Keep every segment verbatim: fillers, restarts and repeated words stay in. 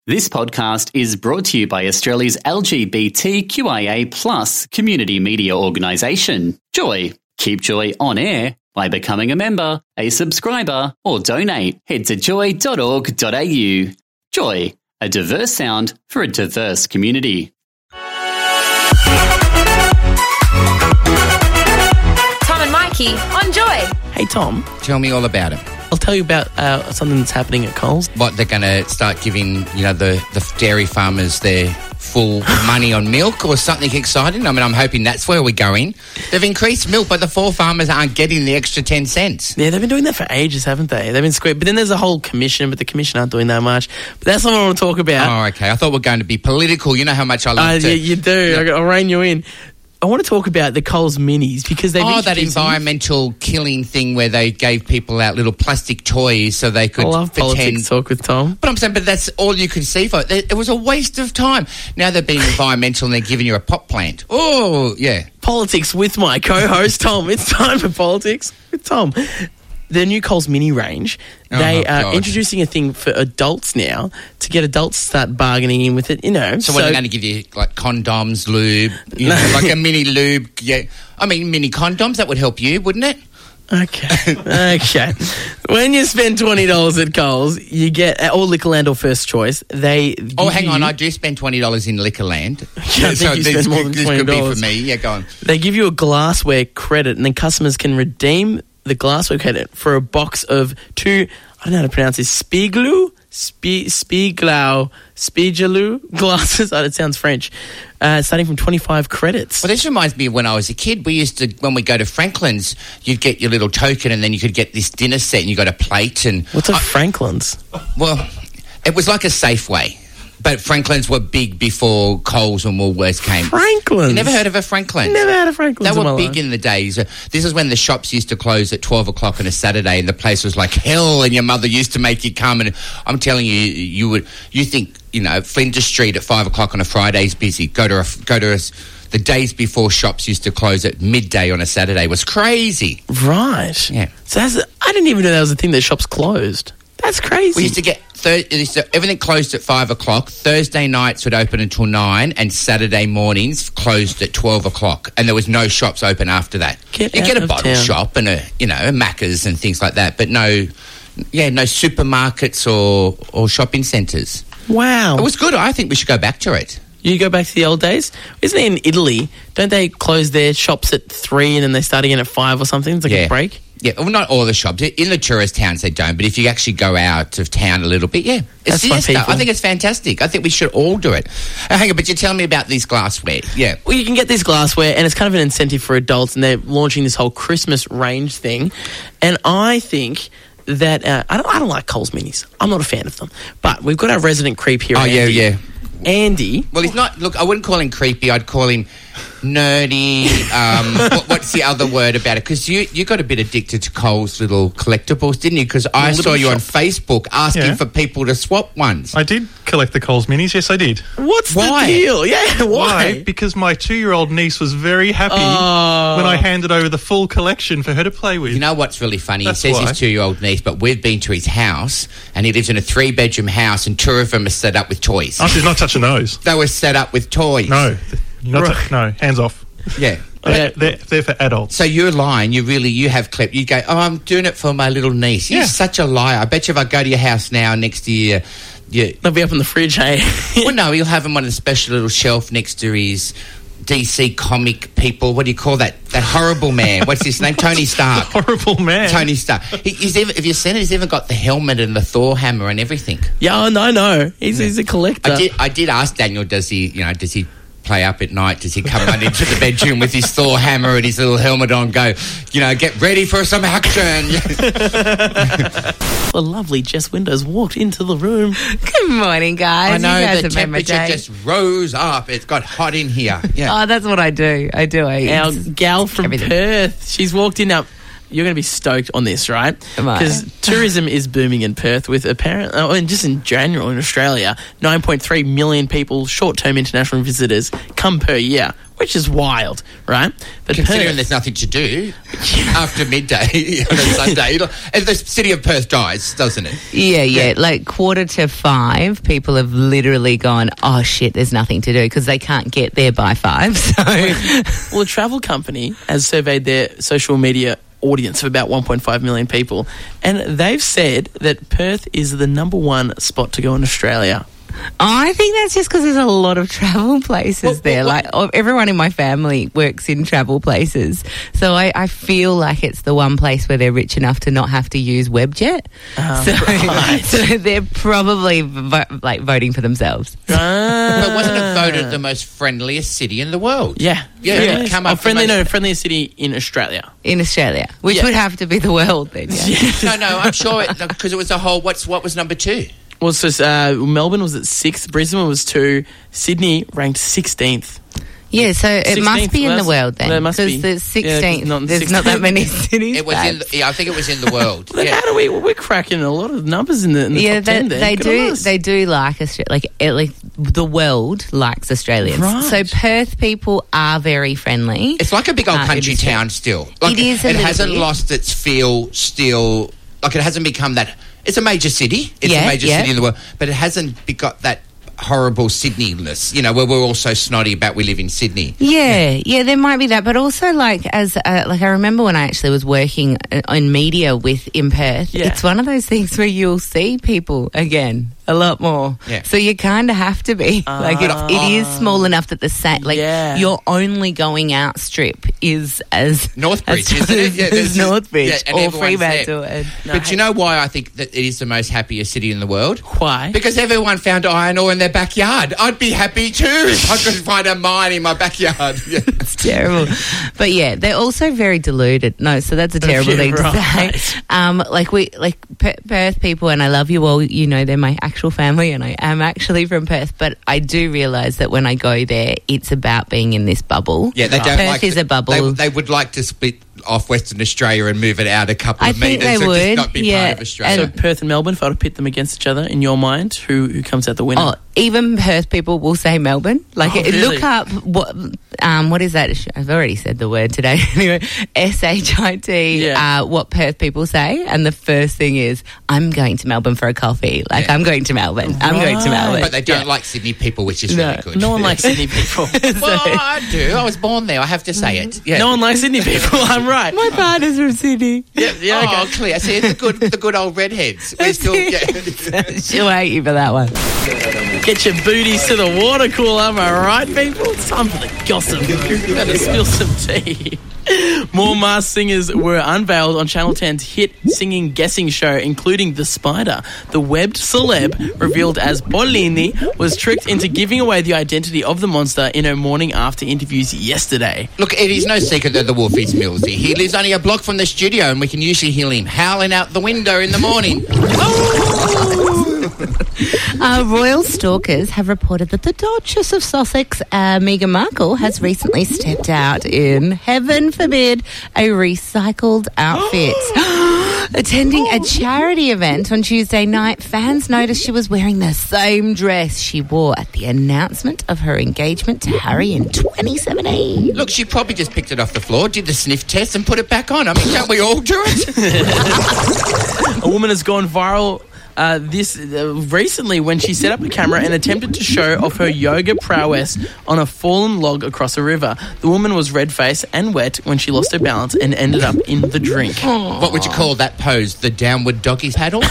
This podcast is brought to you by Australia's L G B T Q I A plus community media organisation, Joy. Keep Joy on air by becoming a member, a subscriber, or donate. Head to joy dot org dot a u. Joy, a diverse sound for a diverse community. Tom and Mikey on Joy. Hey, Tom. Tell me all about it. I'll tell you about uh, something that's happening at Coles. What, they're going to start giving, you know, the, the dairy farmers their full money on milk or something exciting? I mean, I'm hoping that's where we're going. They've increased milk, but the four farmers aren't getting the extra ten cents. Yeah, they've been doing that for ages, haven't they? They've been square. But then there's a whole commission, but the commission aren't doing that much. But that's not what I want to talk about. Oh, okay. I thought we were going to be political. You know how much I love uh, to... Yeah, you do. Yeah. I'll rein you in. I want to talk about the Coles Minis because they've Oh, that introduced- environmental killing thing where they gave people out little plastic toys so they could I love pretend... politics talk with Tom. But I'm saying, but that's all you could see for it. It was a waste of time. Now they're being environmental and they're giving you a pot plant. Oh, yeah. Politics with my co-host, Tom. It's time for politics with Tom. The new Coles Mini range, they Oh, are God. introducing a thing for adults now to get adults to start bargaining in with it, you know. So, what, are they going to give you, like, condoms, lube, you know, like a mini lube? Yeah. I mean, mini condoms, that would help you, wouldn't it? Okay, okay. When you spend twenty dollars at Coles, you get, or Liquorland or First Choice, they... Oh, give hang on, you- I do spend twenty dollars in Liquorland. I think you this, spend more than this twenty could dollars. be for me. Yeah, go on. They give you a glassware credit, and then customers can redeem the glassware credit for a box of two, I don't know how to pronounce this, Spiegelau? Spe- Spieglau, Spiegelau glasses. Oh, it sounds French. Uh, starting from twenty-five credits. Well, this reminds me of when I was a kid. We used to, when we go to Franklin's, you'd get your little token and then you could get this dinner set and you got a plate and... What's a Franklin's? Well, it was like a Safeway. But Franklin's were big before Coles and Woolworths came. Franklin's? You never heard of a Franklin? Never had a Franklin's They in my were big life. in the days. Uh, This is when the shops used to close at twelve o'clock on a Saturday and the place was like hell and your mother used to make you come. And I'm telling you, you would, you think, you know, Flinders Street at five o'clock on a Friday is busy. Go to a, go to a, the days before shops used to close at midday on a Saturday was crazy. Right. Yeah. So that's, I didn't even know that was a thing that shops closed. That's crazy. We used to get thir- it used to- everything closed at five o'clock. Thursday nights would open until nine, and Saturday mornings closed at twelve o'clock. And there was no shops open after that. Get you out get a of bottle town. shop and a you know a Macca's and things like that, but no, yeah, no supermarkets or or shopping centres. Wow. It was good. I think we should go back to it. You go back to the old days? Isn't it in Italy? Don't they close their shops at three and then they start again at five or something? It's like Yeah. a break? Yeah, well, not all the shops. In the tourist towns, they don't. But if you actually go out of town a little bit, yeah. That's It's my siesta. people. I think it's fantastic. I think we should all do it. Uh, hang on, but you tell me about these glassware. Yeah. Well, you can get this glassware, and it's kind of an incentive for adults, and they're launching this whole Christmas range thing. And I think that uh, I don't, I don't like Coles Minis. I'm not a fan of them. But we've got our resident creep here. Oh, Andy. yeah, yeah. Andy. Well, he's not. Look, I wouldn't call him creepy. I'd call him nerdy. Um, what, what's the other word about it? Because you you got a bit addicted to Coles little collectibles, didn't you? Because I Little saw you on shop. Facebook asking Yeah. for people to swap ones. I did collect the Coles Minis, yes I did. What's Why? the deal? Yeah, why? Because my two-year-old niece was very happy Oh. when I handed over the full collection for her to play with. You know what's really funny? That's he says why. his two-year-old niece, but we've been to his house, and he lives in a three-bedroom house, and two of them are set up with toys. Oh, she's not touching those. They were set up with toys. No, not Right. t- no, hands off. Yeah. Okay. They're, they're for adults. So you're lying. You really, you have clipped. You go, oh, I'm doing it for my little niece. You're Yeah. such a liar. I bet you if I go to your house now next to you, you They'll be up in the fridge, hey? well, no, he'll have him on a special little shelf next to his D C comic people. What do you call that? That horrible man. What's his name? Tony Stark. Horrible man. Tony Stark. He, he's even, if you've seen it, he's even got the helmet and the Thor hammer and everything. Yeah, no, no. He's, he's a collector. I did. I did ask Daniel. Does he? You know? Does he play up at night? Does he come run into the bedroom with his Thor hammer and his little helmet on? Go, you know, get ready for some action. The lovely Jess Windows walked into the room. Good morning, guys. I know you guys the have made my temperature day. just rose up. It's got hot in here. Yeah. Oh, that's what I do. I do. I Our gal from Everything. Perth. She's walked in now. you're going to be stoked on this, right? Am I? Because tourism is booming in Perth with apparent, oh, and just in general in Australia, nine point three million people, short-term international visitors, come per year, which is wild, right? But Considering Perth- there's nothing to do after midday on a Sunday, and the city of Perth dies, doesn't it? Yeah, yeah, like quarter to five, people have literally gone, oh shit, there's nothing to do because they can't get there by five. So, Well, a travel company has surveyed their social media audience of about one point five million people, and they've said that Perth is the number one spot to go in Australia. I think that's just because there's a lot of travel places Well, there. well, Like oh, everyone in my family works in travel places, so I, I feel like it's the one place where they're rich enough to not have to use Webjet. Um, so, right. so they're probably vo- like voting for themselves. But wasn't it voted the most friendliest city in the world? Yeah, Yeah, friendly, it come oh, up friendly. the most- No, friendliest city in Australia. In Australia, which Yeah. would have to be the world then. Yeah. No, no, I'm sure because it, it was a whole. What's what was number two? Well, so uh, Melbourne was at sixth, Brisbane was two, Sydney ranked sixteenth. Yeah, so it must sixteenth, be in the well, world then. well, it must be. Because the Yeah, 'cause sixteenth, not in there's not that sixteenth. many cities. It was in. Babs. The, yeah, I think it was in the world. Then Yeah. how do we? We're cracking a lot of numbers in the, in the Yeah, top they, ten. There. they Good do. on us. They do like Australia. Like, it, like the world likes Australians. Right. So Perth people are very friendly. It's like a big old Uh, country it is- town still. Like, It is a It little hasn't bit. lost its feel. Still, like it hasn't become that. It's a major city. It's Yeah, a major yeah. city in the world, but it hasn't be- got that horrible Sydney-ness. You know, where we're all so snotty about we live in Sydney. Yeah, yeah, there might be that, but also like as uh, like I remember when I actually was working uh, in media with in Perth. Yeah. It's one of those things where you'll see people again a lot more. Yeah. So you kind of have to be like it, it is small enough that the sa- like Yeah. your only going out strip is as Northbridge, as, isn't it? Yeah, as there's- Northbridge yeah, and or everyone's Fremantle. there. And, But you know why I think that it is the most happiest city in the world? Why? Because everyone found iron ore in their backyard. I'd be happy too if I could find a mine in my backyard. Yeah. It's terrible. But yeah, they're also very deluded. No, so that's a terrible Yeah, thing to right. say. Um, like we, like P- Perth people, and I love you all. You know, they're my actual family, and I am actually from Perth. But I do realise that when I go there, it's about being in this bubble. Yeah, they don't Perth like is to- a bubble. They, they would like to split off Western Australia and move it out a couple I of think metres they and just would, not be yeah, part of Australia. So Perth and Melbourne, if I were to pit them against each other, in your mind, who who comes out the winner? Oh, even Perth people will say Melbourne. Like, Oh, it- really? look up what um, what is that? I've already said the word today. Anyway, S H I T. Yeah. Uh, what Perth people say, and the first thing is, "I'm going to Melbourne for a coffee." Like, Yeah. I'm going to Melbourne. I'm going to Right. Melbourne. but they don't Yeah. like Sydney people, which is No, really good. no one likes Sydney people. Well, I do. I was born there. I have to say it. Yeah. No one likes Sydney people. I'm right. My partner's from Sydney. Yeah, yeah, Oh, okay. clear. See, the good, the good old redheads. We still, yeah. She'll hate you for that one. Get your booties to the water cooler, am I right, people? It's time for the gossip. Better spill some tea. More masked singers were unveiled on Channel ten's hit singing guessing show, including The Spider. The webbed celeb, revealed as Bolini, was tricked into giving away the identity of the monster in her morning after interviews yesterday. Look, it is no secret that the wolf is Millsy. He lives only a block from the studio, and we can usually hear him howling out the window in the morning. Uh, royal stalkers have reported that the Duchess of Sussex, uh, Meghan Markle, has recently stepped out in, heaven forbid, a recycled outfit. Attending a charity event on Tuesday night, fans noticed she was wearing the same dress she wore at the announcement of her engagement to Harry in twenty seventeen. Look, she probably just picked it off the floor, did the sniff test, and put it back on. I mean, can't we all do it? A woman has gone viral uh, this uh, recently when she set up a camera and attempted to show off her yoga prowess on a fallen log across a river. The woman was red-faced and wet when she lost her balance and ended up in the drink. What would you call that pose? The downward doggy paddle?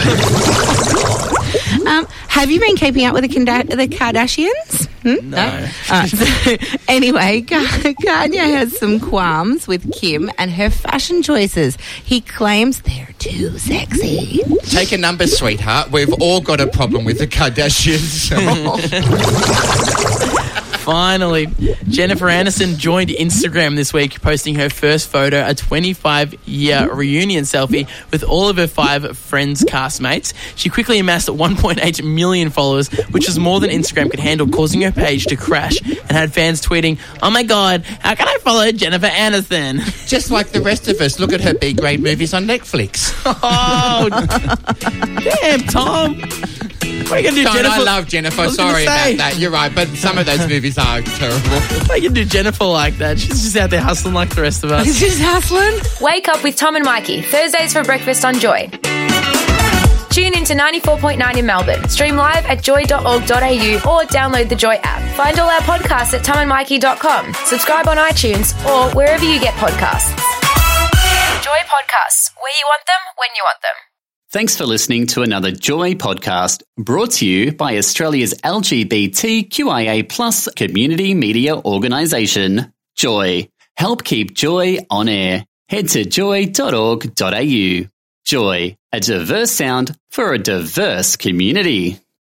Um, have you been keeping up with the, Kanda- the Kardashians? Hmm? No. Uh, so, anyway, Ka- Kanye has some qualms with Kim and her fashion choices. He claims they're too sexy. Take a number, sweetheart. We've all got a problem with the Kardashians. Finally, Jennifer Aniston joined Instagram this week, posting her first photo, a twenty-five-year reunion selfie with all of her five Friends castmates. She quickly amassed one point eight million followers, which is more than Instagram could handle, causing her page to crash, and had fans tweeting, "Oh my God, how can I follow Jennifer Aniston?" Just like the rest of us, look at her B-grade movies on Netflix. Oh, damn, Tom. What are you going to do, Don't, Jennifer? I love Jennifer. I was gonna Sorry say. about that. You're right, but some of those movies are terrible. What are you going to do Jennifer like that? She's just out there hustling like the rest of us. Just hustling. Wake up with Tom and Mikey, Thursdays for breakfast on Joy. Tune in to ninety-four point nine in Melbourne. Stream live at joy dot org dot a u or download the Joy app. Find all our podcasts at tom and mikey dot com. Subscribe on iTunes or wherever you get podcasts. Joy Podcasts, where you want them, when you want them. Thanks for listening to another Joy podcast brought to you by Australia's L G B T Q I A plus community media organisation, Joy. Help keep Joy on air. Head to joy dot org dot a u. Joy, a diverse sound for a diverse community.